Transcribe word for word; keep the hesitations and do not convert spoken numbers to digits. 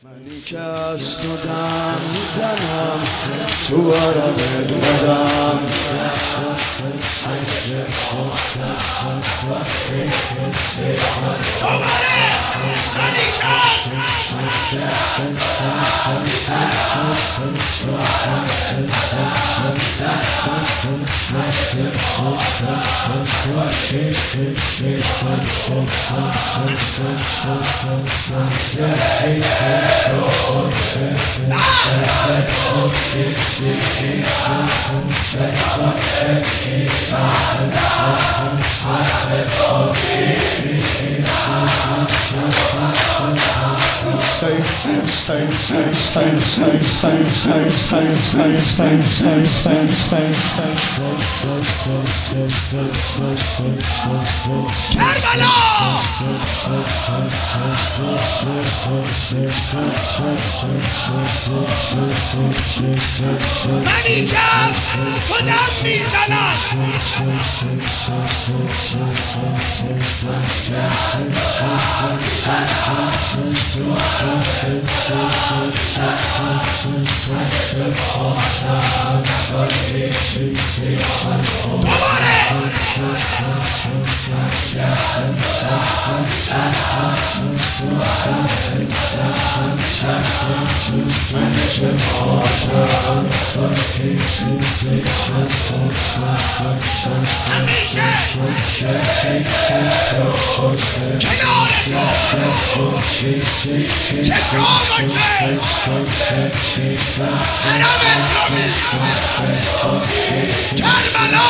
منی که از تو دم میزنم تو آرام دورم دوباره منی که از کربلا منی که از خودم میزنم دوباره همیشه کنار تو چشام و چه حرمت رو میشم کربلا